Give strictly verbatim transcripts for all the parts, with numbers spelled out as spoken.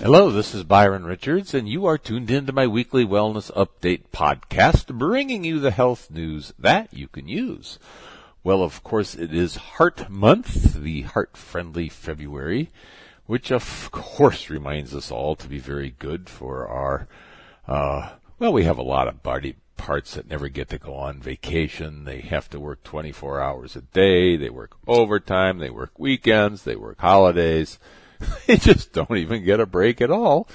Hello, this is Byron Richards, and you are tuned in to my weekly Wellness Update podcast, bringing you the health news that you can use. Well, of course, it is Heart Month, the heart-friendly February, which of course reminds us all to be very good for our, uh, well, we have a lot of body parts that never get to go on vacation. They have to work twenty-four hours a day. They work overtime. They work weekends. They work holidays. They just don't even get a break at all.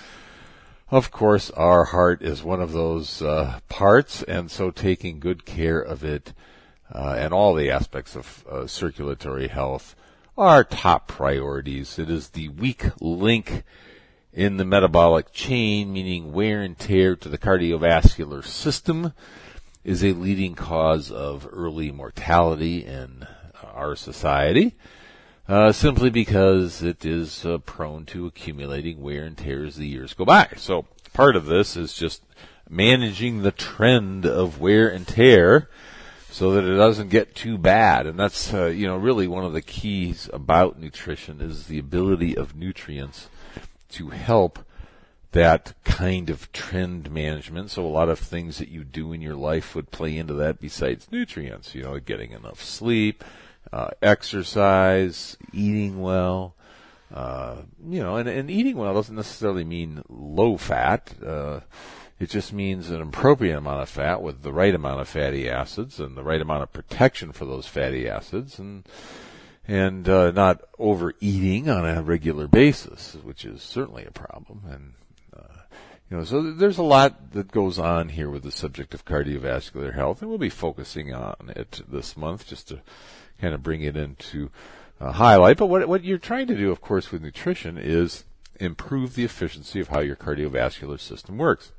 Of course, our heart is one of those uh, parts, and so taking good care of it uh, and all the aspects of uh, circulatory health are top priorities. It is the weak link in the metabolic chain, meaning wear and tear to the cardiovascular system is a leading cause of early mortality in our society. Uh, simply because it is uh, prone to accumulating wear and tear as the years go by. So part of this is just managing the trend of wear and tear so that it doesn't get too bad. And that's, uh, you know, really one of the keys about nutrition is the ability of nutrients to help that kind of trend management. So a lot of things that you do in your life would play into that besides nutrients, you know, getting enough sleep, Uh, exercise, eating well, uh, you know, and, and eating well doesn't necessarily mean low fat. Uh, it just means an appropriate amount of fat with the right amount of fatty acids and the right amount of protection for those fatty acids, and and uh, not overeating on a regular basis, which is certainly a problem. And uh, you know, so there's a lot that goes on here with the subject of cardiovascular health, and we'll be focusing on it this month just to kind of bring it into uh, highlight. But what what you're trying to do, of course, with nutrition is improve the efficiency of how your cardiovascular system works.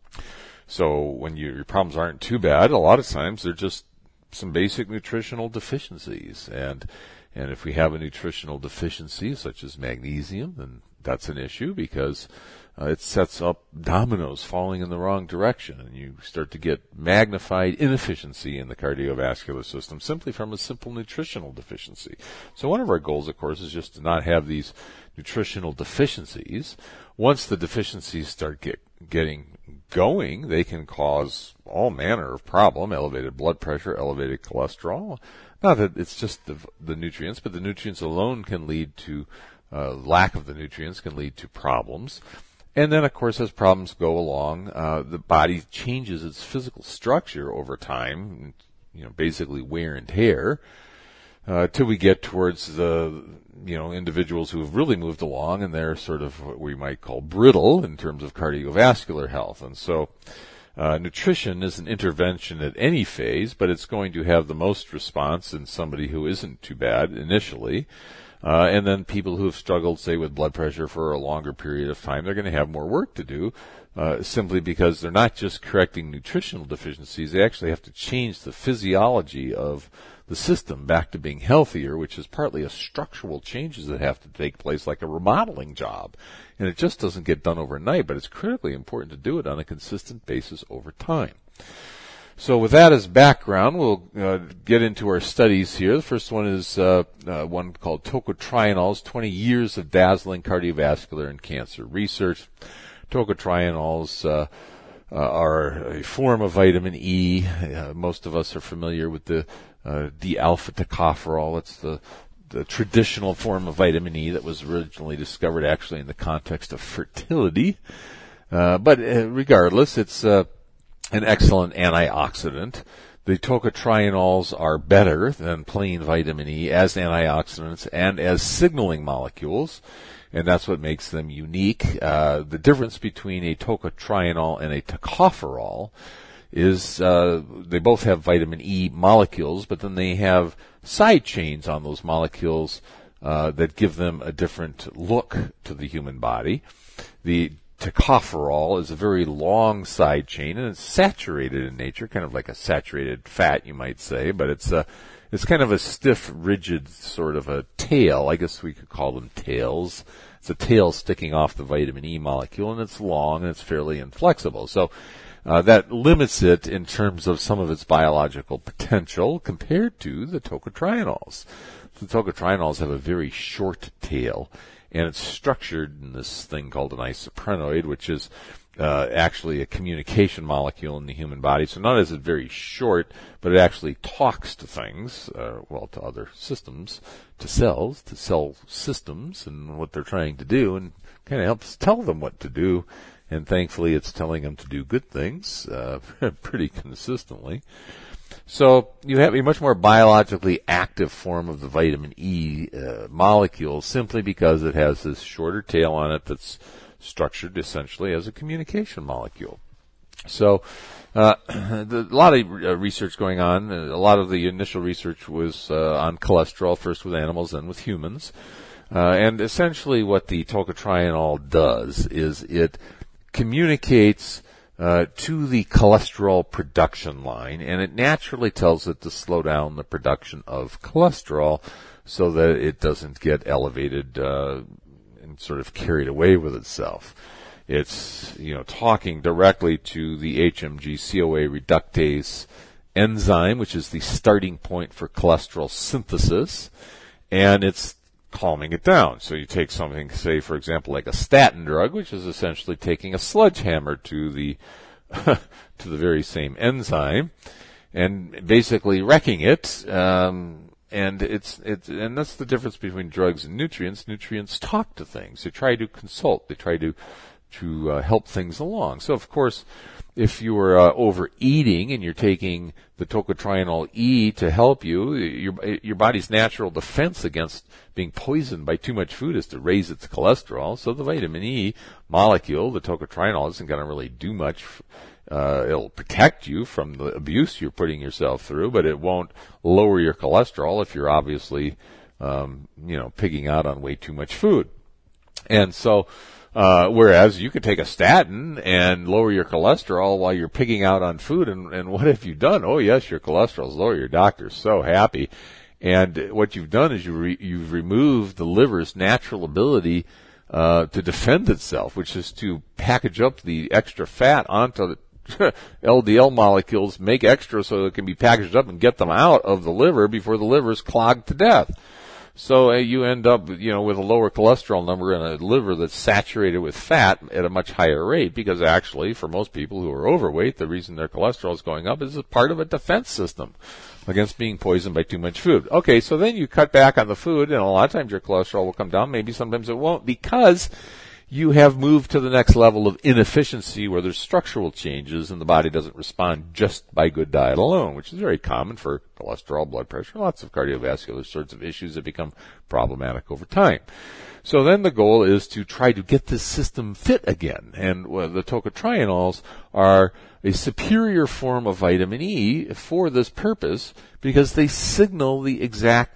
So when you, your problems aren't too bad, a lot of times they're just some basic nutritional deficiencies. And and if we have a nutritional deficiency, such as magnesium, then that's an issue because uh, it sets up dominoes falling in the wrong direction, and you start to get magnified inefficiency in the cardiovascular system simply from a simple nutritional deficiency. So one of our goals, of course, is just to not have these nutritional deficiencies. Once the deficiencies start get, getting going, they can cause all manner of problem, elevated blood pressure, elevated cholesterol. Not that it's just the, the nutrients, but the nutrients alone can lead to uh, lack of the nutrients can lead to problems. And then, of course, as problems go along, uh, the body changes its physical structure over time, you know, basically wear and tear, uh, till we get towards the, you know, individuals who have really moved along and they're sort of what we might call brittle in terms of cardiovascular health. And so, uh, nutrition is an intervention at any phase, but it's going to have the most response in somebody who isn't too bad initially. Uh, and then people who have struggled, say, with blood pressure for a longer period of time, they're going to have more work to do, uh, simply because they're not just correcting nutritional deficiencies. They actually have to change the physiology of the system back to being healthier, which is partly a structural changes that have to take place, like a remodeling job. And it just doesn't get done overnight, but it's critically important to do it on a consistent basis over time. So with that as background, we'll uh, get into our studies here. The first one is uh, uh, one called Tocotrienols, twenty years of dazzling cardiovascular and cancer research. Tocotrienols uh, uh, are a form of vitamin E. Uh, most of us are familiar with the uh, D-alpha tocopherol. It's the, the traditional form of vitamin E that was originally discovered actually in the context of fertility. Uh, but uh, regardless, it's uh, an excellent antioxidant. The tocotrienols are better than plain vitamin E as antioxidants and as signaling molecules, and that's what makes them unique. Uh, the difference between a tocotrienol and a tocopherol is uh, they both have vitamin E molecules, but then they have side chains on those molecules uh, that give them a different look to the human body. The tocopherol is a very long side chain, and it's saturated in nature, kind of like a saturated fat, you might say, but it's a, it's kind of a stiff, rigid sort of a tail. I guess we could call them tails. It's a tail sticking off the vitamin E molecule, and it's long, and it's fairly inflexible. So uh, that limits it in terms of some of its biological potential compared to the tocotrienols. The tocotrienols have a very short tail, and it's structured in this thing called an isoprenoid, which is uh, actually a communication molecule in the human body. So not is it very short, but it actually talks to things, uh, well, to other systems, to cells, to cell systems, and what they're trying to do, and kind of helps tell them what to do. And thankfully, it's telling them to do good things uh, pretty consistently. So you have a much more biologically active form of the vitamin E uh, molecule simply because it has this shorter tail on it that's structured essentially as a communication molecule. So uh, the, a lot of uh, research going on. A lot of the initial research was uh, on cholesterol, first with animals, then with humans. Uh, and essentially what the tocotrienol does is it communicates uh, to the cholesterol production line, and it naturally tells it to slow down the production of cholesterol so that it doesn't get elevated uh, and sort of carried away with itself. It's, you know, talking directly to the H M G C O A reductase enzyme, which is the starting point for cholesterol synthesis, and it's calming it down. So you take something, say, for example, like a statin drug, which is essentially taking a sledgehammer to the to the very same enzyme and basically wrecking it. Um, and it's it's and that's the difference between drugs and nutrients. Nutrients talk to things. They try to consult. They try to to uh, help things along. So, of course, if you are uh, overeating and you're taking the tocotrienol E to help you, your your body's natural defense against being poisoned by too much food is to raise its cholesterol. So the vitamin E molecule, the tocotrienol, isn't going to really do much. Uh, it'll protect you from the abuse you're putting yourself through, but it won't lower your cholesterol if you're obviously, um, you know, pigging out on way too much food. And so, Uh, whereas you could take a statin and lower your cholesterol while you're pigging out on food, and, and what have you done? Oh, yes, your cholesterol's lower. Your doctor's so happy. And what you've done is you re- you've removed the liver's natural ability uh, to defend itself, which is to package up the extra fat onto the L D L molecules, make extra so it can be packaged up and get them out of the liver before the liver is clogged to death. So uh, you end up, you know, with a lower cholesterol number and a liver that's saturated with fat at a much higher rate, because actually, for most people who are overweight, the reason their cholesterol is going up is a part of a defense system against being poisoned by too much food. Okay, so then you cut back on the food, and a lot of times your cholesterol will come down. Maybe sometimes it won't, because you have moved to the next level of inefficiency where there's structural changes and the body doesn't respond just by good diet alone, which is very common for cholesterol, blood pressure, lots of cardiovascular sorts of issues that become problematic over time. So then the goal is to try to get this system fit again. And well, the tocotrienols are a superior form of vitamin E for this purpose because they signal the exact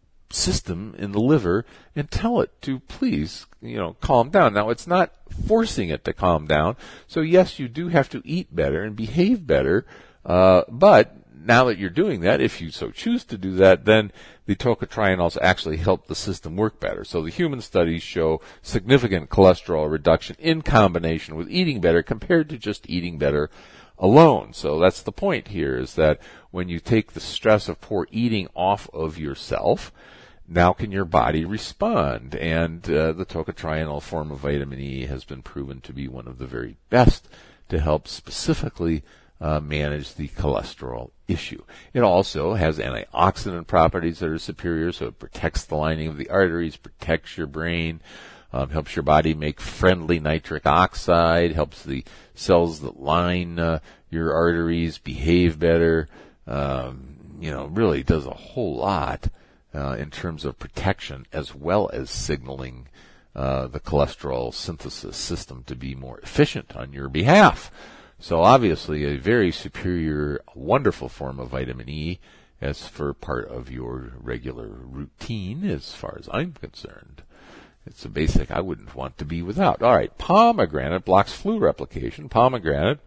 system in the liver and tell it to please, you know, calm down. Now, it's not forcing it to calm down. So, yes, you do have to eat better and behave better. Uh, but now that you're doing that, if you so choose to do that, then the tocotrienols actually help the system work better. So the human studies show significant cholesterol reduction in combination with eating better compared to just eating better alone. So that's the point here, is that when you take the stress of poor eating off of yourself, now can your body respond? And uh, the tocotrienol form of vitamin E has been proven to be one of the very best to help specifically uh, manage the cholesterol issue. It also has antioxidant properties that are superior, so it protects the lining of the arteries, protects your brain, um, helps your body make friendly nitric oxide, helps the cells that line uh, your arteries behave better, um, you know, really does a whole lot Uh, in terms of protection, as well as signaling uh, the cholesterol synthesis system to be more efficient on your behalf. So obviously a very superior, wonderful form of vitamin E as for part of your regular routine as far as I'm concerned. It's a basic I wouldn't want to be without. All right, pomegranate blocks flu replication. Pomegranate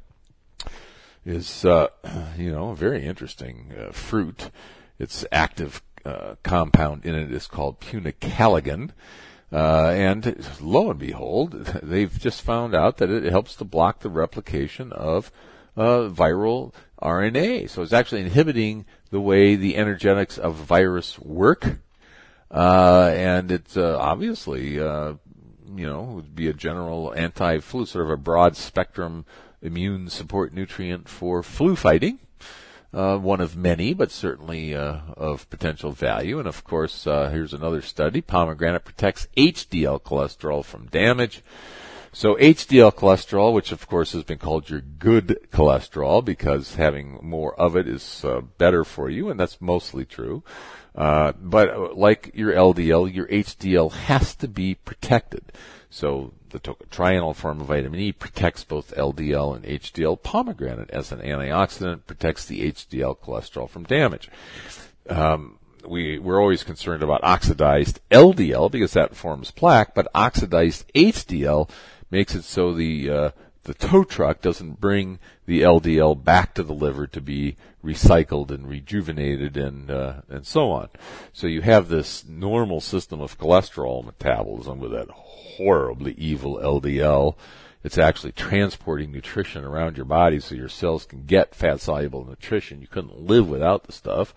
is, uh, you know, a very interesting uh, fruit. Its active Uh, compound in it is called punicalagin, uh, and lo and behold, they've just found out that it helps to block the replication of uh, viral R N A. So it's actually inhibiting the way the energetics of virus work, Uh, and it's uh, obviously, uh, you know, would be a general anti-flu, sort of a broad spectrum immune support nutrient for flu fighting. Uh, one of many, but certainly uh, of potential value. And of course, uh, here's another study. Pomegranate protects H D L cholesterol from damage. So H D L cholesterol, which of course has been called your good cholesterol because having more of it is uh, better for you, and that's mostly true. Uh, but like your L D L, your H D L has to be protected. So the tocotrienol form of vitamin E protects both L D L and H D L. Pomegranate, as an antioxidant, protects the H D L cholesterol from damage. Um, we, we're always concerned about oxidized L D L because that forms plaque, but oxidized H D L makes it so the uh, the tow truck doesn't bring the L D L back to the liver to be recycled and rejuvenated and uh, and so on. So you have this normal system of cholesterol metabolism with that horribly evil L D L. It's actually transporting nutrition around your body so your cells can get fat-soluble nutrition. You couldn't live without the stuff.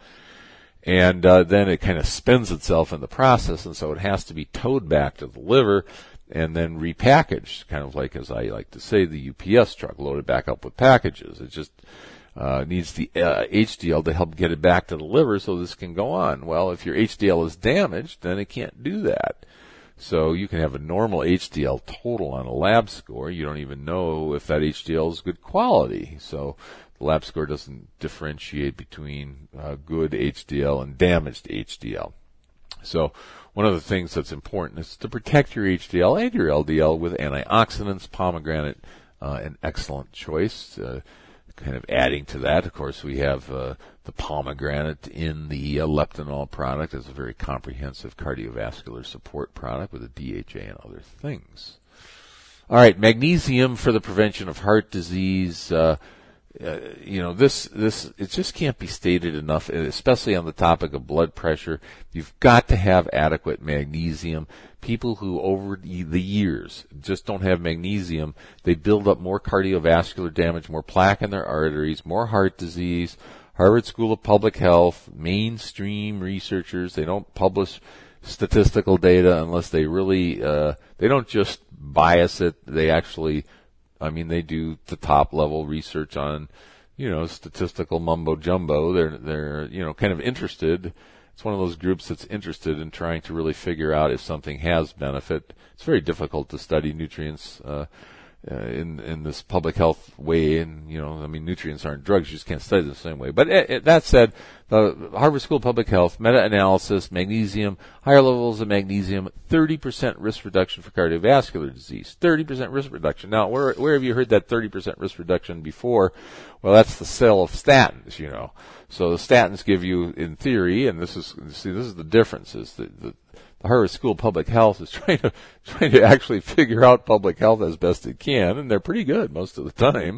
And uh, then it kind of spends itself in the process, and so it has to be towed back to the liver and then repackaged, kind of like, as I like to say, the U P S truck loaded back up with packages. It just uh, needs the uh, H D L to help get it back to the liver so this can go on. Well, if your H D L is damaged, then it can't do that. So you can have a normal H D L total on a lab score. You don't even know if that H D L is good quality. So the lab score doesn't differentiate between uh, good H D L and damaged H D L. So one of the things that's important is to protect your H D L and your L D L with antioxidants. Pomegranate, uh, an excellent choice. Uh, kind of adding to that, of course, we have uh, the pomegranate in the uh, leptinol product as a very comprehensive cardiovascular support product with a D H A and other things. All right, magnesium for the prevention of heart disease. Uh, uh, you know, this, this, it just can't be stated enough, especially on the topic of blood pressure. You've got to have adequate magnesium. People who over the years just don't have magnesium, they build up more cardiovascular damage, more plaque in their arteries, more heart disease. Harvard School of Public Health, mainstream researchers, they don't publish statistical data unless they really, uh, they don't just bias it. They actually, I mean, they do the top level research on, you know, statistical mumbo jumbo. They're, they're, you know, kind of interested. It's one of those groups that's interested in trying to really figure out if something has benefit. It's very difficult to study nutrients, uh, Uh, in in this public health way, and you know, I mean, nutrients aren't drugs; you just can't study the same way. But it, it, that said, the Harvard School of Public Health meta-analysis: magnesium, higher levels of magnesium, thirty percent risk reduction for cardiovascular disease. thirty percent risk reduction. Now, where where have you heard that thirty percent risk reduction before? Well, that's the sale of statins, you know. So the statins give you, in theory, and this is see, this is the difference: is the, the The Harvard School of Public Health is trying to trying to actually figure out public health as best it can, and they're pretty good most of the time.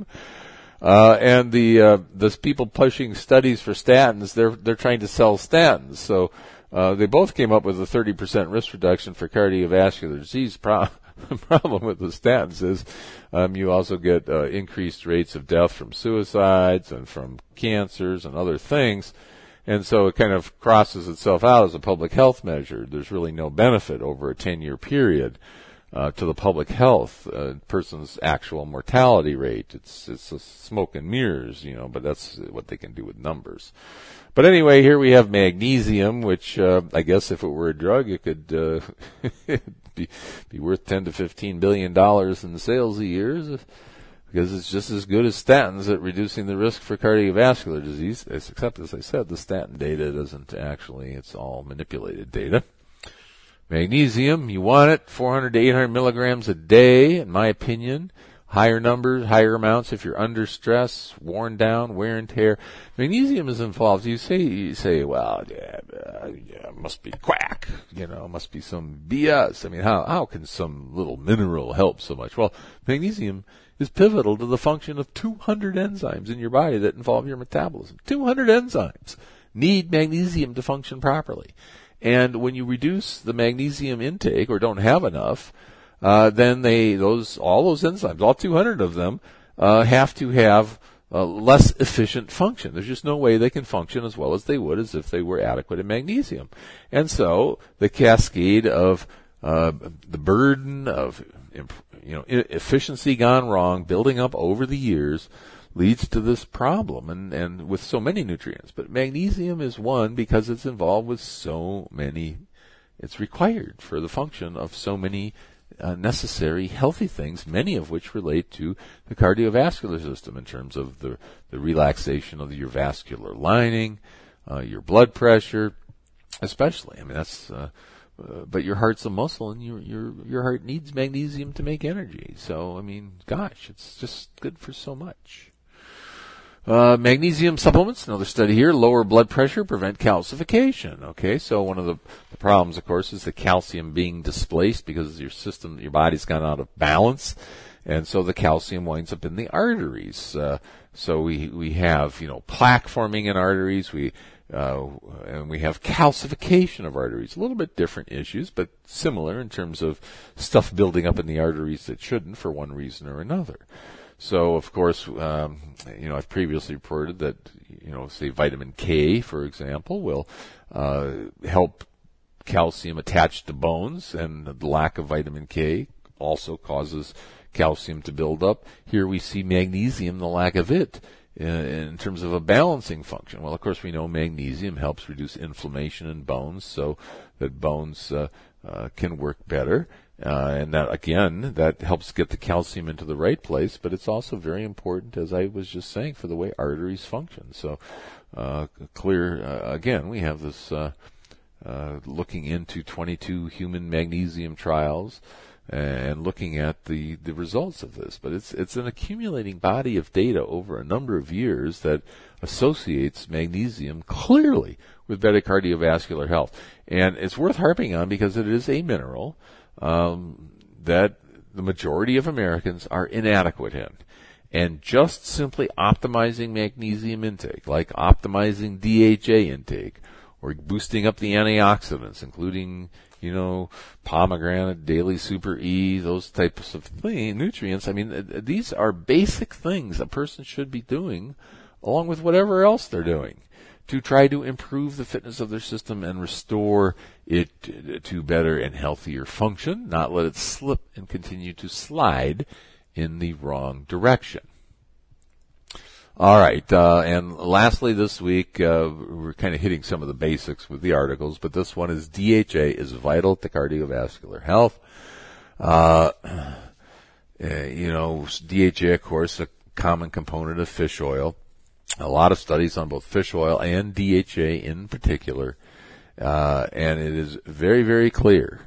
Uh, and the uh, those people pushing studies for statins, they're they're trying to sell statins. So uh, they both came up with a thirty percent risk reduction for cardiovascular disease. Pro- the problem with the statins is um, you also get uh, increased rates of death from suicides and from cancers and other things. And so it kind of crosses itself out as a public health measure. There's really no benefit over a ten-year period uh, to the public health uh, person's actual mortality rate. It's it's a smoke and mirrors, you know, but that's what they can do with numbers. But anyway, here we have magnesium, which uh, I guess if it were a drug, it could uh, be be worth ten to fifteen billion dollars in sales a year. Because it's just as good as statins at reducing the risk for cardiovascular disease, except, as I said, the statin data doesn't actually, it's all manipulated data. Magnesium, you want it, four hundred to eight hundred milligrams a day, in my opinion. Higher numbers, higher amounts if you're under stress, worn down, wear and tear. Magnesium is involved. You say, you say, well, yeah, uh, yeah, must be quack, you know, must be some B S. I mean, how, how can some little mineral help so much? Well, magnesium is pivotal to the function of two hundred enzymes in your body that involve your metabolism. two hundred enzymes need magnesium to function properly. And when you reduce the magnesium intake or don't have enough, uh, then they, those, all those enzymes, all two hundred of them, uh, have to have uh, less efficient function. There's just no way they can function as well as they would as if they were adequate in magnesium. And so the cascade of uh, the burden of you know efficiency gone wrong, building up over the years, leads to this problem, and, and with so many nutrients. But magnesium is one because it's involved with so many, it's required for the function of so many uh, necessary healthy things, many of which relate to the cardiovascular system in terms of the, the relaxation of your vascular lining, uh, your blood pressure, especially. I mean, that's, uh, uh, but your heart's a muscle, and your, your, your heart needs magnesium to make energy. So, I mean, gosh, it's just good for so much. Uh, magnesium supplements, another study here, lower blood pressure, prevent calcification. Okay, so one of the, the problems, of course, is the calcium being displaced because your system, your body's gone out of balance, and so the calcium winds up in the arteries. Uh, so we we have, you know, plaque forming in arteries, we uh, and we have calcification of arteries. A little bit different issues, but similar in terms of stuff building up in the arteries that shouldn't for one reason or another. So, of course, um, you know, I've previously reported that, you know, say vitamin K, for example, will uh, help calcium attach to bones, and the lack of vitamin K also causes calcium to build up. Here we see magnesium, the lack of it, in, in terms of a balancing function. Well, of course, we know magnesium helps reduce inflammation in bones so that bones uh, uh, can work better. Uh, and that, again, that helps get the calcium into the right place, but it's also very important, as I was just saying, for the way arteries function. So, uh, clear, uh, again, we have this, uh, uh, looking into twenty-two human magnesium trials and looking at the, the results of this. But it's, it's an accumulating body of data over a number of years that associates magnesium clearly with better cardiovascular health. And it's worth harping on because it is a mineral Um, that the majority of Americans are inadequate in. And just simply optimizing magnesium intake, like optimizing D H A intake, or boosting up the antioxidants, including, you know, pomegranate, daily super E, those types of thing, nutrients. I mean, these are basic things a person should be doing, along with whatever else they're doing, to try to improve the fitness of their system and restore it to better and healthier function, not let it slip and continue to slide in the wrong direction. All right, uh, and lastly this week, uh, we're kind of hitting some of the basics with the articles, but this one is D H A is vital to cardiovascular health. Uh, you know, D H A, of course, a common component of fish oil. A lot of studies on both fish oil and D H A in particular, uh, and it is very, very clear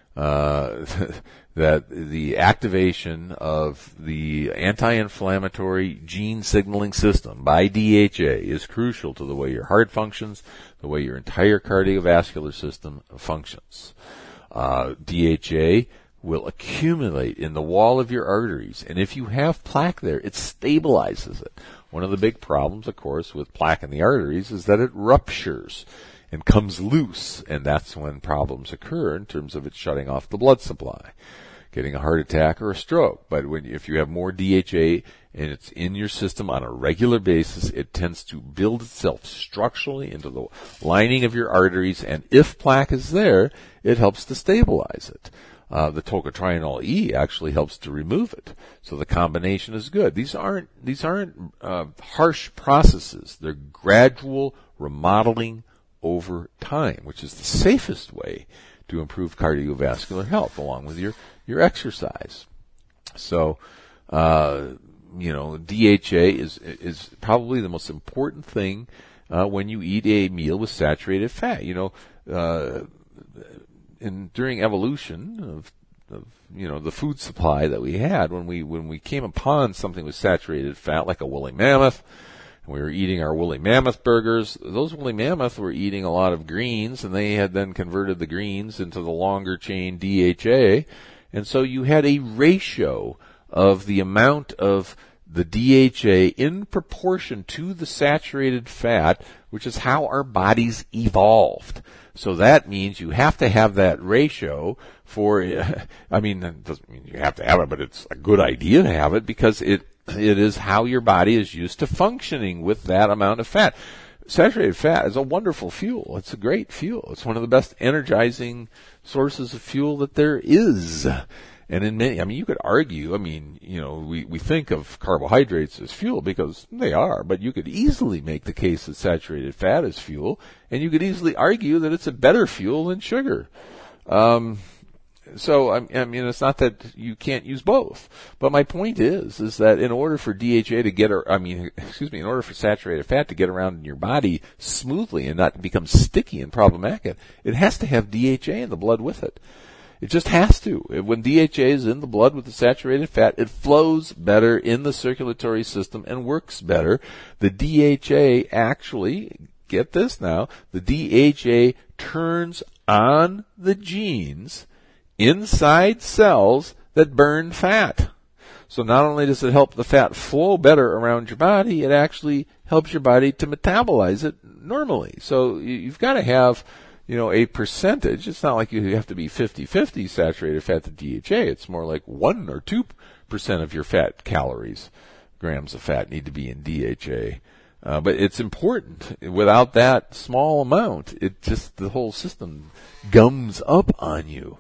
uh, that the activation of the anti-inflammatory gene signaling system by D H A is crucial to the way your heart functions, the way your entire cardiovascular system functions. Uh, D H A will accumulate in the wall of your arteries, and if you have plaque there, it stabilizes it. One of the big problems, of course, with plaque in the arteries is that it ruptures and comes loose, and that's when problems occur in terms of it shutting off the blood supply, getting a heart attack or a stroke. But when, if you have more D H A and it's in your system on a regular basis, it tends to build itself structurally into the lining of your arteries, and if plaque is there, it helps to stabilize it. Uh, the tocotrienol E actually helps to remove it. So the combination is good. These aren't, these aren't, uh, harsh processes. They're gradual remodeling over time, which is the safest way to improve cardiovascular health along with your, your exercise. So, uh, you know, D H A is, is probably the most important thing, uh, when you eat a meal with saturated fat. You know, uh, In, during evolution of, of, you know, the food supply that we had, when we, when we came upon something with saturated fat, like a woolly mammoth, and we were eating our woolly mammoth burgers, those woolly mammoth were eating a lot of greens, and they had then converted the greens into the longer chain D H A, and so you had a ratio of the amount of the D H A in proportion to the saturated fat, which is how our bodies evolved. So that means you have to have that ratio for, I mean, it doesn't mean you have to have it, but it's a good idea to have it because it it is how your body is used to functioning with that amount of fat. Saturated fat is a wonderful fuel. It's a great fuel. It's one of the best energizing sources of fuel that there is. And in many, I mean, you could argue, I mean, you know, we, we think of carbohydrates as fuel because they are, but you could easily make the case that saturated fat is fuel, and you could easily argue that it's a better fuel than sugar. Um, so, I, I mean, it's not that you can't use both, but my point is, is that in order for D H A to get, I mean, excuse me, in order for saturated fat to get around in your body smoothly and not become sticky and problematic, it has to have D H A in the blood with it. It just has to. When D H A is in the blood with the saturated fat, it flows better in the circulatory system and works better. The D H A actually, get this now, the D H A turns on the genes inside cells that burn fat. So not only does it help the fat flow better around your body, it actually helps your body to metabolize it normally. So you've got to have, you know, a percentage. It's not like you have to be fifty-fifty saturated fat to D H A. It's more like one or two percent of your fat calories, grams of fat, need to be in D H A. Uh, but it's important. Without that small amount, it just, the whole system gums up on you.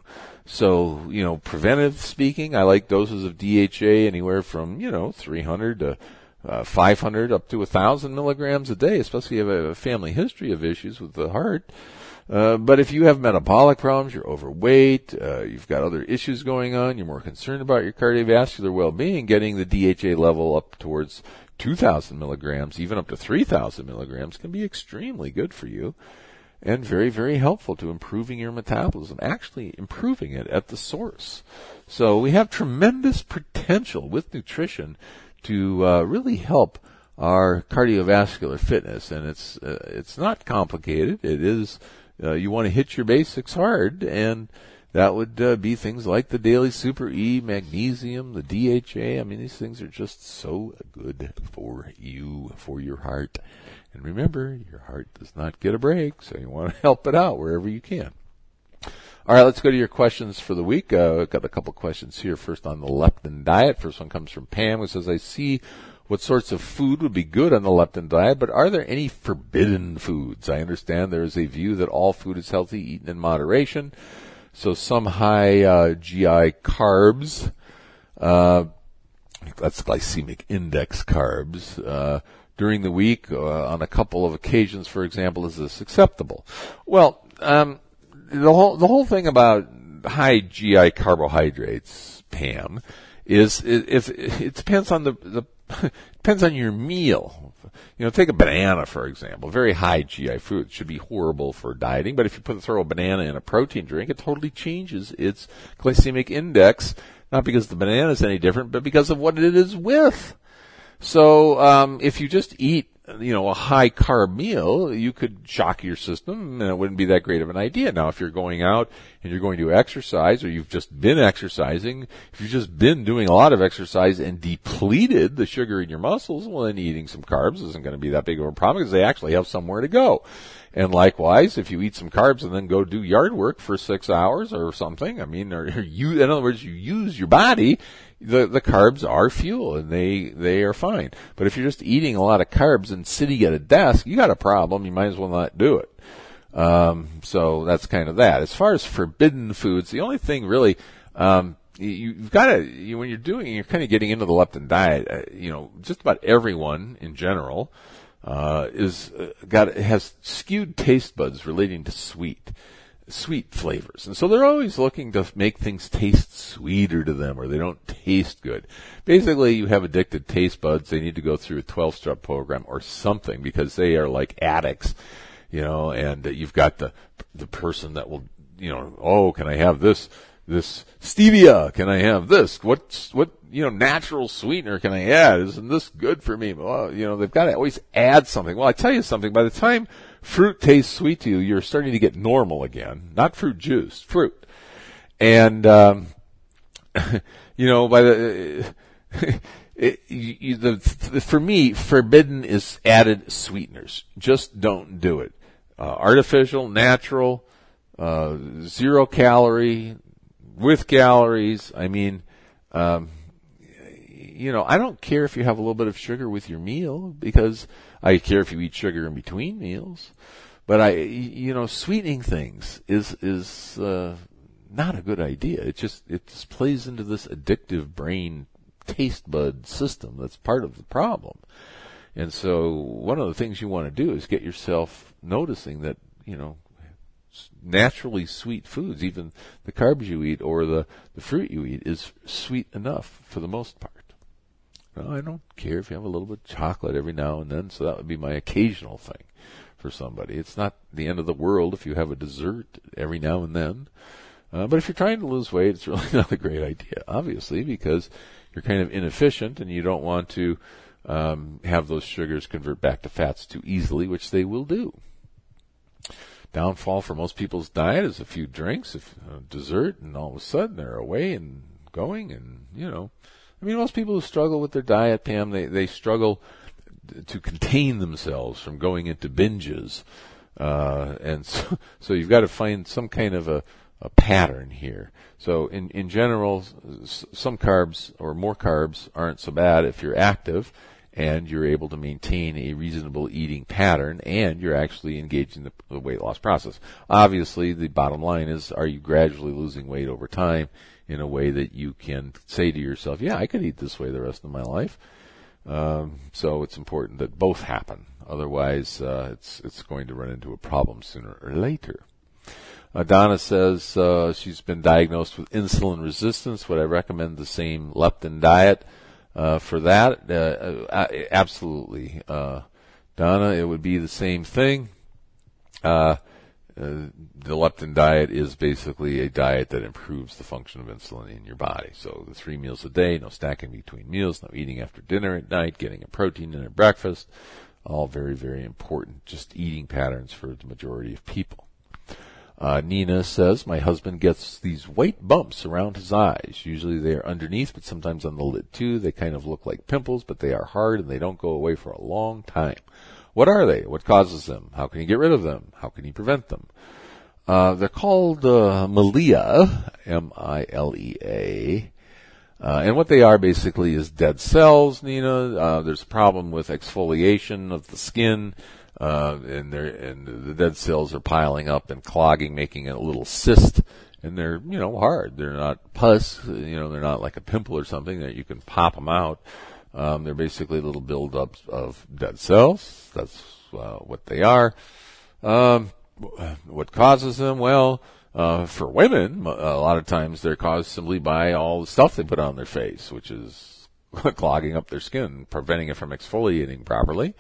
So, you know, preventive speaking, I like doses of D H A anywhere from, you know, three hundred to uh, five hundred up to one thousand milligrams a day, especially if you have a family history of issues with the heart. Uh, but if you have metabolic problems, you're overweight, uh, you've got other issues going on, you're more concerned about your cardiovascular well-being, getting the D H A level up towards two thousand milligrams, even up to three thousand milligrams, can be extremely good for you and very, very helpful to improving your metabolism, actually improving it at the source. So we have tremendous potential with nutrition to uh, really help our cardiovascular fitness, and it's uh, it's not complicated. It is uh, you want to hit your basics hard, and that would uh, be things like the Daily Super E, magnesium, the D H A. I mean, these things are just so good for you, for your heart. And remember, your heart does not get a break, so you want to help it out wherever you can. All right, let's go to your questions for the week. Uh, I've got a couple questions here. First on the leptin diet. First one comes from Pam, who says, I see what sorts of food would be good on the leptin diet, but are there any forbidden foods? I understand there is a view that all food is healthy, eaten in moderation. So some high uh, G I carbs, uh, that's glycemic index carbs, uh, during the week uh, on a couple of occasions, for example, is this acceptable? Well, um, the whole the whole thing about high G I carbohydrates, Pam, is if it, it depends on the the depends on your meal. You know, take a banana, for example. Very high G I food. It should be horrible for dieting, but if you put throw a banana in a protein drink, it totally changes its glycemic index, not because the banana is any different, but because of what it is with. So, um, if you just eat, you know, a high carb meal, you could shock your system, and it wouldn't be that great of an idea. Now, if you're going out and you're going to exercise, or you've just been exercising, if you've just been doing a lot of exercise and depleted the sugar in your muscles, well, then eating some carbs isn't going to be that big of a problem because they actually have somewhere to go. And likewise, if you eat some carbs and then go do yard work for six hours or something, I mean, or you, in other words, you use your body, the, the carbs are fuel and they, they are fine. But if you're just eating a lot of carbs and sitting at a desk, you got a problem. You might as well not do it. Um, so that's kind of that. As far as forbidden foods, the only thing really, um, you, you've got to, you, when you're doing, you're kind of getting into the leptin diet, uh, you know, just about everyone in general, uh, is, uh, got, has skewed taste buds relating to sweet. sweet flavors. And so they're always looking to make things taste sweeter to them, or they don't taste good. Basically, you have addicted taste buds. They need to go through a twelve-step program or something because they are like addicts, you know, and uh, you've got the the person that will, you know, oh, can I have this, this stevia? Can I have this? What's, what, you know, natural sweetener can I add? Isn't this good for me? Well, you know, they've got to always add something. Well, I tell you something, by the time fruit tastes sweet to you, you're starting to get normal again. Not fruit juice, fruit. And, um, you know, by the, it, you, the, the, for me, forbidden is added sweeteners. Just don't do it. Uh, artificial, natural, uh, zero calorie, with calories. I mean, um, you know, I don't care if you have a little bit of sugar with your meal, because I care if you eat sugar in between meals. But I, you know, sweetening things is is uh, not a good idea. It just it just plays into this addictive brain taste bud system that's part of the problem. And so one of the things you want to do is get yourself noticing that, you know, naturally sweet foods, even the carbs you eat or the, the fruit you eat, is sweet enough for the most part. Now, I don't care if you have a little bit of chocolate every now and then, so that would be my occasional thing for somebody. It's not the end of the world if you have a dessert every now and then. Uh, but if you're trying to lose weight, it's really not a great idea, obviously, because you're kind of inefficient and you don't want to um, have those sugars convert back to fats too easily, which they will do. Downfall for most people's diet is a few drinks, a dessert, and all of a sudden they're away and going. And, you know, I mean, most people who struggle with their diet, Pam, they, they struggle to contain themselves from going into binges. Uh, and so, so you've got to find some kind of a, a pattern here. So in, in general, s- some carbs or more carbs aren't so bad if you're active and you're able to maintain a reasonable eating pattern and you're actually engaging the, the weight loss process. Obviously, the bottom line is, are you gradually losing weight over time in a way that you can say to yourself, yeah, I could eat this way the rest of my life. Um, so it's important that both happen. Otherwise, uh, it's it's going to run into a problem sooner or later. Uh, Donna says uh, she's been diagnosed with insulin resistance. Would I recommend the same leptin diet uh, for that? Uh, uh, absolutely, uh, Donna. It would be the same thing. Uh, Uh, the leptin diet is basically a diet that improves the function of insulin in your body. So the three meals a day, no snacking between meals, no eating after dinner at night, getting a protein in at breakfast, all very, very important, just eating patterns for the majority of people. Uh, Nina says, my husband gets these white bumps around his eyes. Usually they are underneath, but sometimes on the lid too. They kind of look like pimples, but they are hard and they don't go away for a long time. What are they? What causes them? How can you get rid of them? How can you prevent them? Uh, they're called uh, Milea, M I L E A. Uh, and what they are basically is dead cells, Nina. Uh, there's a problem with exfoliation of the skin, uh, and, and the dead cells are piling up and clogging, making a little cyst. And they're, you know, hard. They're not pus, you know, they're not like a pimple or something that you can pop them out. Um, they're basically little buildups of dead cells. That's uh, what they are. Um, what causes them? Well, uh, for women, a lot of times they're caused simply by all the stuff they put on their face, which is clogging up their skin, preventing it from exfoliating properly.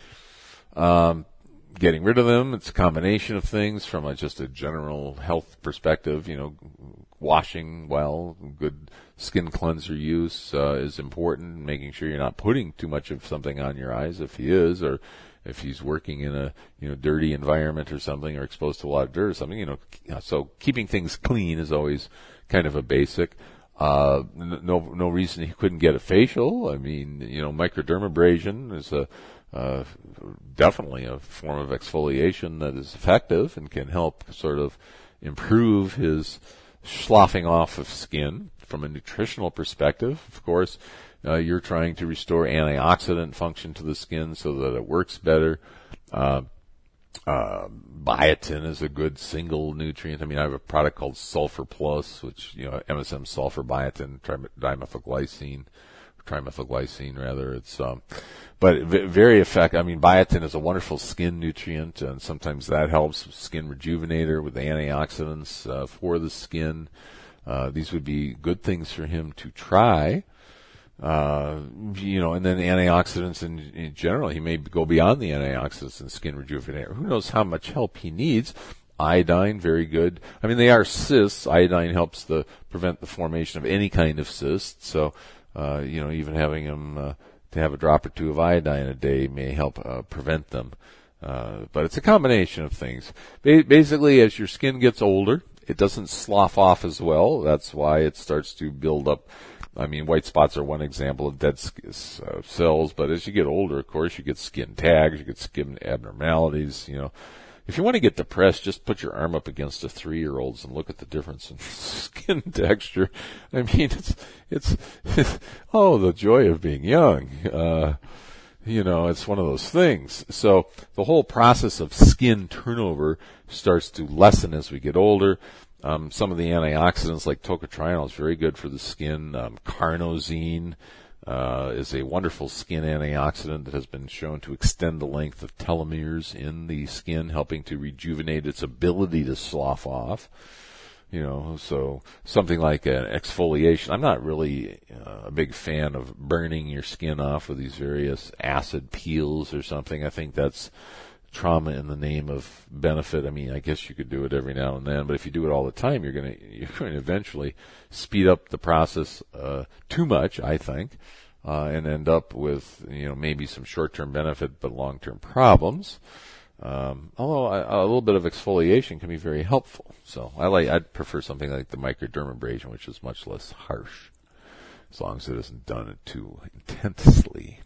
Um, getting rid of them, it's a combination of things from a, just a general health perspective. You know, washing well, good skin cleanser use uh, is important. Making sure you're not putting too much of something on your eyes if he is, or if he's working in a you know dirty environment or something, or exposed to a lot of dirt or something. You know, so keeping things clean is always kind of a basic. Uh, no, no reason he couldn't get a facial. I mean, you know, microdermabrasion is a uh, definitely a form of exfoliation that is effective and can help sort of improve his sloughing off of skin. From a nutritional perspective, of course, uh, you're trying to restore antioxidant function to the skin so that it works better. Uh, uh, biotin is a good single nutrient. I mean, I have a product called Sulfur Plus, which, you know, M S M sulfur, biotin, trim- dimethylglycine, trimethylglycine rather. It's, um, but v- very effective. I mean, biotin is a wonderful skin nutrient, and sometimes that helps skin rejuvenator with antioxidants, uh, for the skin. Uh, these would be good things for him to try. Uh, you know, and then antioxidants in, in general, he may go beyond the antioxidants and skin rejuvenator. Who knows how much help he needs? Iodine, very good. I mean, they are cysts. Iodine helps the prevent the formation of any kind of cyst. So, uh, you know, even having him uh, to have a drop or two of iodine a day may help uh, prevent them. Uh, but it's a combination of things. Ba- basically, as your skin gets older, it doesn't slough off as well. That's why it starts to build up. I mean, white spots are one example of dead uh, cells, but as you get older, of course, you get skin tags, you get skin abnormalities, you know, if you want to get depressed, just put your arm up against a three-year-old's and look at the difference in skin texture. I mean, it's, it's, it's oh, the joy of being young. Uh, you know, it's one of those things. So the whole process of skin turnover starts to lessen as we get older. Um, some of the antioxidants like tocotrienol is very good for the skin. Um, carnosine Uh, is a wonderful skin antioxidant that has been shown to extend the length of telomeres in the skin, helping to rejuvenate its ability to slough off. You know, so something like an exfoliation. I'm not really uh, a big fan of burning your skin off with these various acid peels or something. I think that's trauma in the name of benefit. I mean, I guess you could do it every now and then, but if you do it all the time, you're going to you're going to eventually speed up the process uh, too much, I think, uh, and end up with, you know, maybe some short-term benefit but long-term problems. Um, although a, a little bit of exfoliation can be very helpful. So I like I'd prefer something like the microdermabrasion, which is much less harsh, as long as it isn't done too intensely.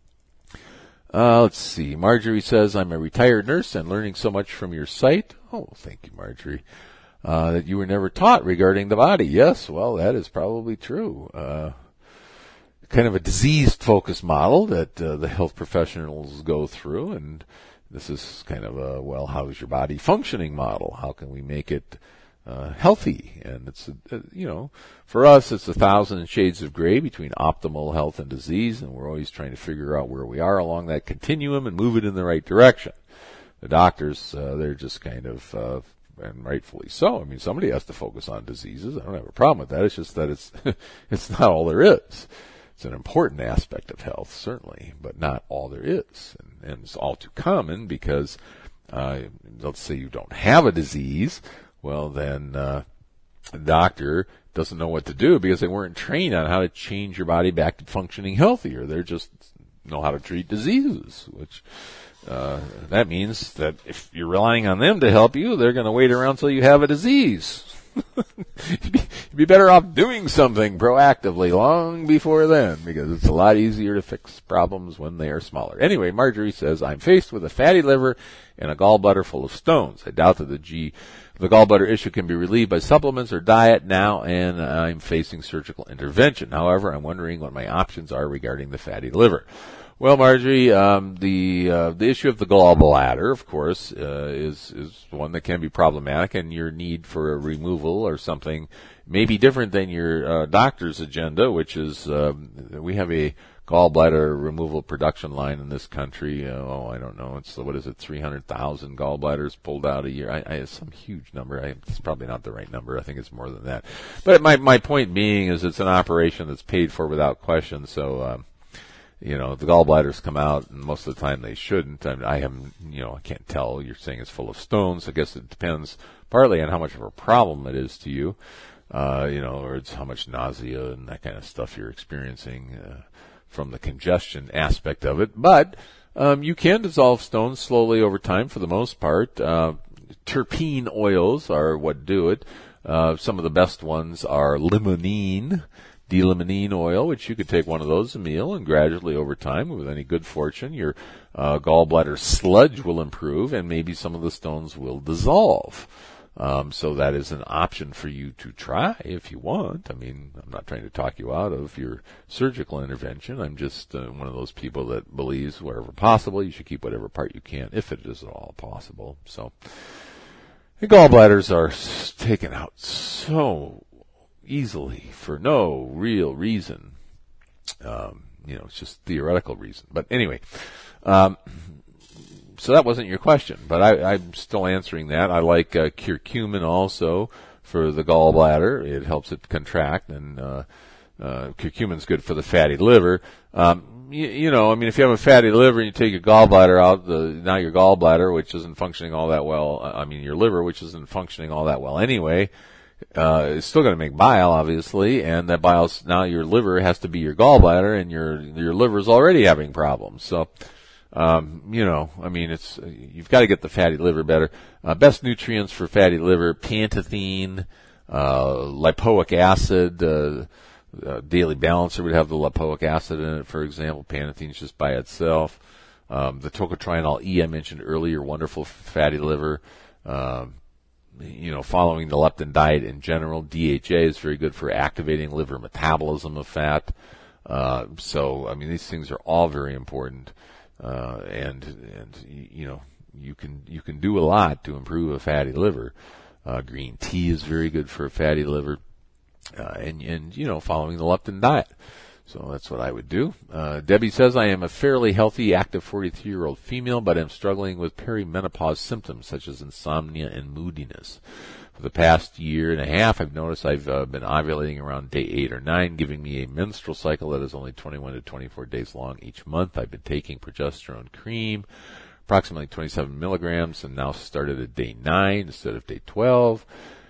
Uh, let's see. Marjorie says, I'm a retired nurse and learning so much from your site. Oh, thank you, Marjorie. Uh, that you were never taught regarding the body. Yes, well, that is probably true. Uh, kind of a disease-focused model that uh, the health professionals go through, and this is kind of a, well, how is your body functioning model? How can we make it uh, healthy? And it's, uh, you know, for us, it's a thousand shades of gray between optimal health and disease, and we're always trying to figure out where we are along that continuum and move it in the right direction. The doctors, uh, they're just kind of, uh, and rightfully so. I mean, somebody has to focus on diseases. I don't have a problem with that. It's just that it's, it's not all there is. It's an important aspect of health, certainly, but not all there is. And, and it's all too common because, uh, let's say you don't have a disease. Well, then uh, the doctor doesn't know what to do because they weren't trained on how to change your body back to functioning healthier. They just know how to treat diseases, which uh, that means that if you're relying on them to help you, they're going to wait around till you have a disease. you'd, be, you'd be better off doing something proactively long before then, because it's a lot easier to fix problems when they are smaller. Anyway, Marjorie says, I'm faced with a fatty liver and a gallbladder full of stones. I doubt that the G, the gallbladder issue can be relieved by supplements or diet now, and I'm facing surgical intervention. However, I'm wondering what my options are regarding the fatty liver. Well, Marjorie, um, the uh, the issue of the gallbladder, of course, uh, is is one that can be problematic, and your need for a removal or something may be different than your uh, doctor's agenda, which is um, we have a gallbladder removal production line in this country. Uh, oh, I don't know, it's what is it, three hundred thousand gallbladders pulled out a year. I, I it's some huge number. I, it's probably not the right number. I think it's more than that. But my my point being is it's an operation that's paid for without question. So. Um, You know, the gallbladders come out, and most of the time they shouldn't. I, mean, I haven't, you know, I can't tell. You're saying it's full of stones. I guess it depends partly on how much of a problem it is to you, uh, you know, or it's how much nausea and that kind of stuff you're experiencing uh, from the congestion aspect of it. But um, you can dissolve stones slowly over time for the most part. Uh, terpene oils are what do it. Uh, some of the best ones are limonene. D-limonene oil, which you could take one of those a meal, and gradually over time, with any good fortune, your uh, gallbladder sludge will improve, and maybe some of the stones will dissolve. Um, so that is an option for you to try if you want. I mean, I'm not trying to talk you out of your surgical intervention. I'm just uh, one of those people that believes wherever possible, you should keep whatever part you can, if it is at all possible. So the gallbladders are taken out so easily for no real reason. Um, you know, it's just theoretical reason. But anyway, um, so that wasn't your question, but I, I'm still answering that. I like uh, curcumin also for the gallbladder. It helps it contract, and uh, uh, curcumin's good for the fatty liver. Um, you, you know, I mean, if you have a fatty liver and you take your gallbladder out, the, now your gallbladder, which isn't functioning all that well, I mean, your liver, which isn't functioning all that well anyway, Uh, it's still going to make bile, obviously, and that bile, now your liver has to be your gallbladder, and your your liver's already having problems. So, um, you know, I mean, it's you've got to get the fatty liver better. Uh, best nutrients for fatty liver: pantethine, uh, lipoic acid. Uh, uh, Daily Balancer would have the lipoic acid in it, for example. Panthene's just by itself. Um, the tocotrienol E I mentioned earlier, wonderful for fatty liver. Um, you know, following the leptin diet in general, D H A is very good for activating liver metabolism of fat. Uh, so, I mean, these things are all very important. Uh, and, and, you know, you can, you can do a lot to improve a fatty liver. Uh, green tea is very good for a fatty liver. Uh, and, and, you know, following the leptin diet. So that's what I would do. Uh, Debbie says, I am a fairly healthy, active forty-three-year-old female, but am struggling with perimenopause symptoms such as insomnia and moodiness. For the past year and a half, I've noticed I've uh, been ovulating around day eight or nine, giving me a menstrual cycle that is only twenty-one to twenty-four days long each month. I've been taking progesterone cream, approximately twenty-seven milligrams, and now started at day nine instead of day twelve.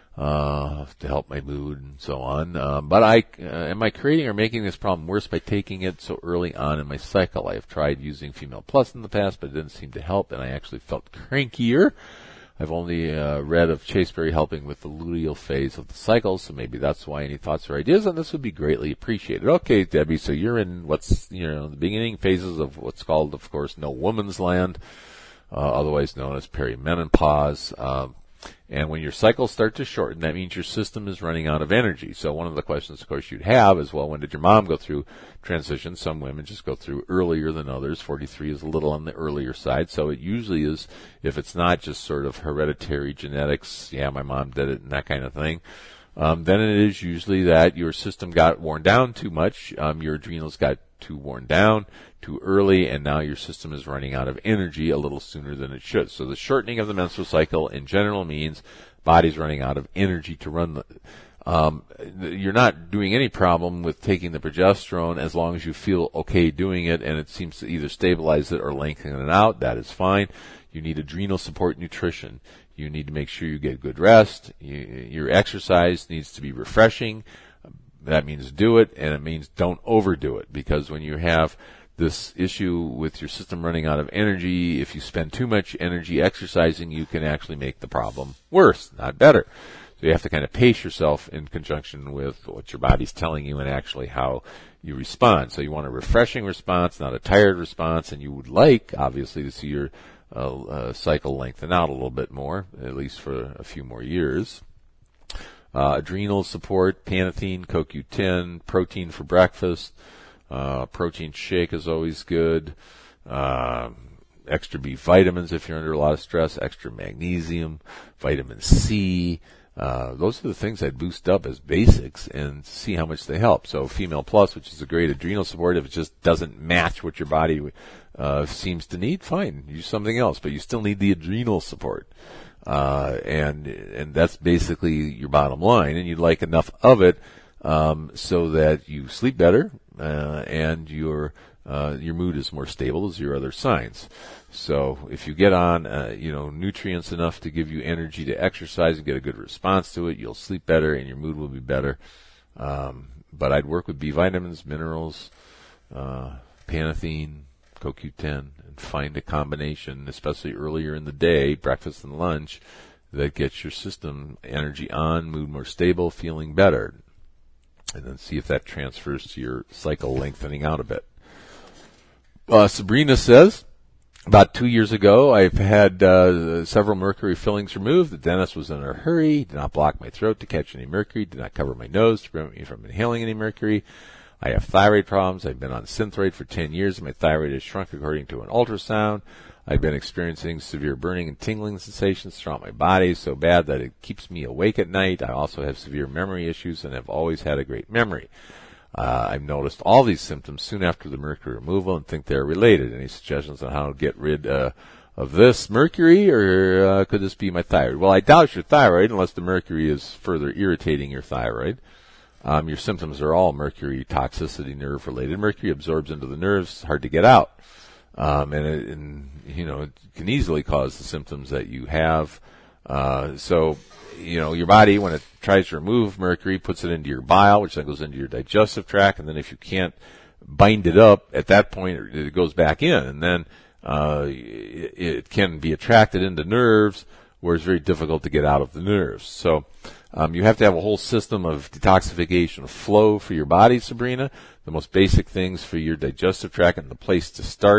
Uh, to help my mood and so on. Uh, but I, uh, am I creating or making this problem worse by taking it so early on in my cycle? I have tried using Female Plus in the past, but it didn't seem to help, and I actually felt crankier. I've only, uh, read of chasteberry helping with the luteal phase of the cycle, so maybe that's why. Any thoughts or ideas on this would be greatly appreciated. Okay, Debbie, so you're in what's, you know, the beginning phases of what's called, of course, no woman's land, uh, otherwise known as perimenopause. Um, And when your cycles start to shorten, that means your system is running out of energy. So one of the questions, of course, you'd have is, well, when did your mom go through transition? Some women just go through earlier than others. forty-three is a little on the earlier side. So it usually is, if it's not just sort of hereditary genetics, yeah, my mom did it and that kind of thing, um, then it is usually that your system got worn down too much. Um, your adrenals got too worn down too early, and now your system is running out of energy a little sooner than it should. So the shortening of the menstrual cycle in general means body's running out of energy to run the, um, you're not doing any problem with taking the progesterone as long as you feel okay doing it, and it seems to either stabilize it or lengthen it out. That is fine. You need adrenal support nutrition. You need to make sure you get good rest. You, your exercise needs to be refreshing. That means do it, and it means don't overdo it, because when you have this issue with your system running out of energy, if you spend too much energy exercising, you can actually make the problem worse, not better. So you have to kind of pace yourself in conjunction with what your body's telling you and actually how you respond. So you want a refreshing response, not a tired response, and you would like, obviously, to see your uh, uh, cycle lengthen out a little bit more, at least for a few more years. Uh, adrenal support, panathine, C O Q ten, protein for breakfast. Uh, protein shake is always good. Uh, extra B vitamins if you're under a lot of stress. Extra magnesium, vitamin C. Uh, those are the things I'd boost up as basics and see how much they help. So Female Plus, which is a great adrenal support, if it just doesn't match what your body uh, seems to need, fine, use something else. But you still need the adrenal support. Uh, and, and that's basically your bottom line. And you'd like enough of it, um, so that you sleep better, uh, and your, uh, your mood is more stable as your other signs. So if you get on, uh, you know, nutrients enough to give you energy to exercise and get a good response to it, you'll sleep better and your mood will be better. Um, but I'd work with B vitamins, minerals, uh, panathine, C O Q ten, and find a combination, especially earlier in the day, breakfast and lunch, that gets your system energy on, mood more stable, feeling better. And then see if that transfers to your cycle lengthening out a bit. Uh, Sabrina says, about two years ago, I've had uh, several mercury fillings removed. The dentist was in a hurry, did not block my throat to catch any mercury, did not cover my nose to prevent me from inhaling any mercury. I have thyroid problems. I've been on Synthroid for ten years, and my thyroid has shrunk according to an ultrasound. I've been experiencing severe burning and tingling sensations throughout my body, so bad that it keeps me awake at night. I also have severe memory issues and have always had a great memory. Uh, I've noticed all these symptoms soon after the mercury removal and think they're related. Any suggestions on how to get rid uh, of this mercury, or uh, could this be my thyroid? Well, I doubt it's your thyroid unless the mercury is further irritating your thyroid. Um, your symptoms are all mercury toxicity, nerve related. Mercury absorbs into the nerves, hard to get out. Um, and, it, and, you know, it can easily cause the symptoms that you have. Uh, so, you know, your body, when it tries to remove mercury, puts it into your bile, which then goes into your digestive tract. And then if you can't bind it up, at that point, it goes back in. And then, uh, it, it can be attracted into nerves, where it's very difficult to get out of the nerves. So, Um, you have to have a whole system of detoxification flow for your body, Sabrina. The most basic things for your digestive tract, and the place to start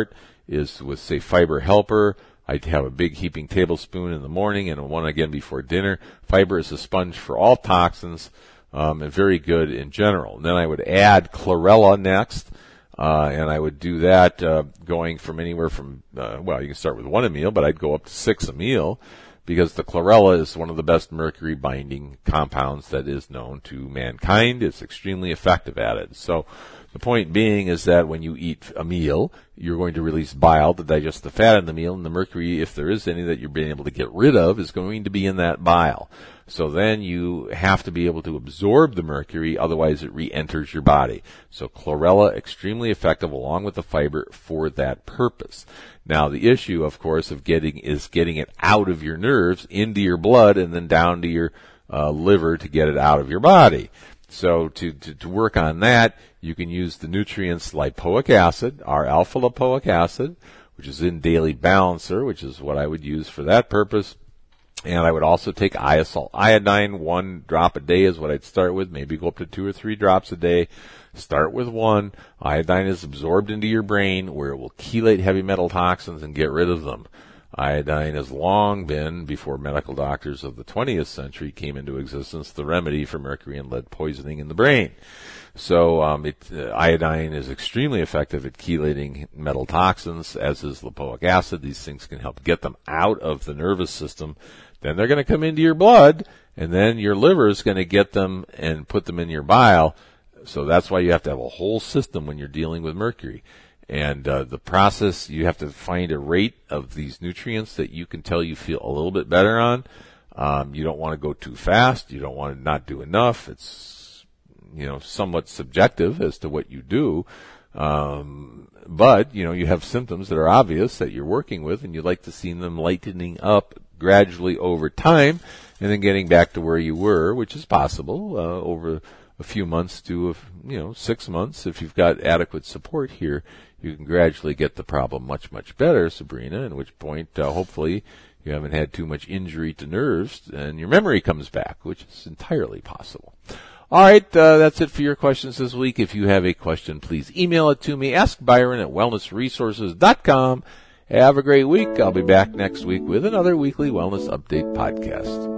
is with, say, Fiber Helper. I'd have a big heaping tablespoon in the morning and one again before dinner. Fiber is a sponge for all toxins, um, and very good in general. And then I would add chlorella next, uh, and I would do that uh, going from anywhere from, uh, well, you can start with one a meal, but I'd go up to six a meal, because the chlorella is one of the best mercury-binding compounds that is known to mankind. It's extremely effective at it. So the point being is that when you eat a meal, you're going to release bile to digest the fat in the meal, and the mercury, if there is any that you're being able to get rid of, is going to be in that bile. So then you have to be able to absorb the mercury, otherwise it re-enters your body. So chlorella, extremely effective along with the fiber for that purpose. Now the issue, of course, of getting is getting it out of your nerves, into your blood, and then down to your uh, liver to get it out of your body. So to, to, to work on that, you can use the nutrients lipoic acid, our alpha lipoic acid, which is in Daily Balancer, which is what I would use for that purpose. And I would also take iosol iodine. One drop a day is what I'd start with. Maybe go up to two or three drops a day. Start with one. Iodine is absorbed into your brain where it will chelate heavy metal toxins and get rid of them. Iodine has long been, before medical doctors of the twentieth century came into existence, the remedy for mercury and lead poisoning in the brain. So um, it, uh, iodine is extremely effective at chelating metal toxins, as is lipoic acid. These things can help get them out of the nervous system. Then they're going to come into your blood, and then your liver is going to get them and put them in your bile. So that's why you have to have a whole system when you're dealing with mercury. And uh, the process, you have to find a rate of these nutrients that you can tell you feel a little bit better on. Um, you don't want to go too fast. You don't want to not do enough. It's, you know, somewhat subjective as to what you do. Um, but, you know, you have symptoms that are obvious that you're working with, and you'd like to see them lightening up gradually over time and then getting back to where you were, which is possible uh, over a few months to, you know, six months. If you've got adequate support here, you can gradually get the problem much, much better, Sabrina, at which point, uh, hopefully, you haven't had too much injury to nerves and your memory comes back, which is entirely possible. All right, uh, that's it for your questions this week. If you have a question, please email it to me, ask Byron at wellness resources dot com. Have a great week. I'll be back next week with another Weekly Wellness Update podcast.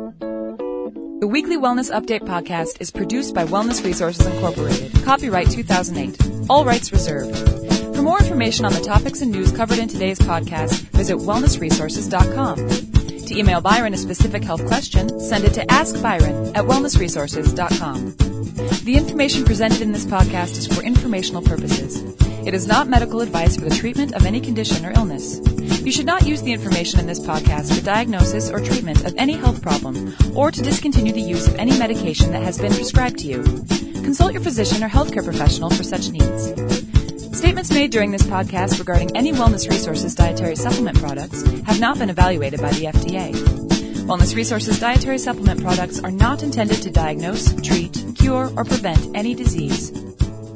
The Weekly Wellness Update podcast is produced by Wellness Resources Incorporated. Copyright two thousand eight. All rights reserved. For more information on the topics and news covered in today's podcast, visit wellness resources dot com. To email Byron a specific health question, send it to ask byron at wellness resources dot com. The information presented in this podcast is for informational purposes. It is not medical advice for the treatment of any condition or illness. You should not use the information in this podcast for diagnosis or treatment of any health problem or to discontinue the use of any medication that has been prescribed to you. Consult your physician or healthcare professional for such needs. Statements made during this podcast regarding any Wellness Resources dietary supplement products have not been evaluated by the F D A. Wellness Resources dietary supplement products are not intended to diagnose, treat, cure, or prevent any disease.